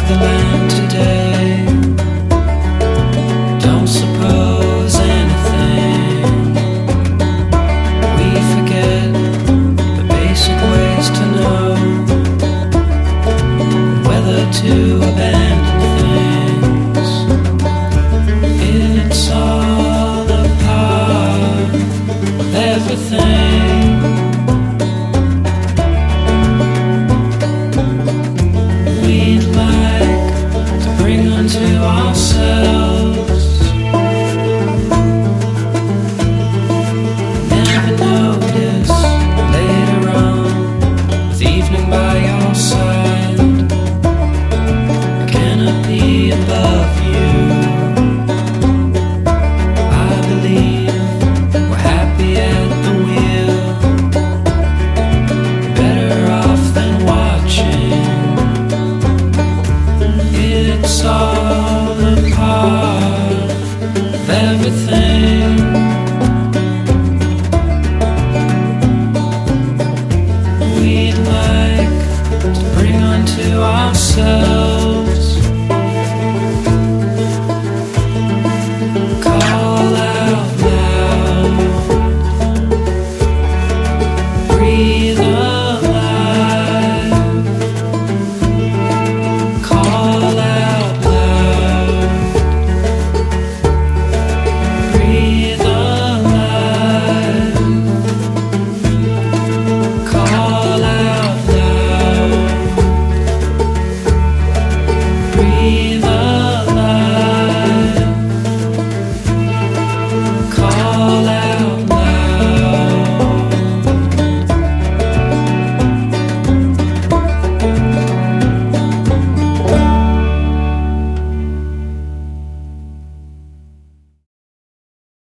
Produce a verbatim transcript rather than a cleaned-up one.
the land today. Don't suppose anything. We forget the basic ways to know whether to abandon things. It's all a part of everything. We'd like to bring unto ourselves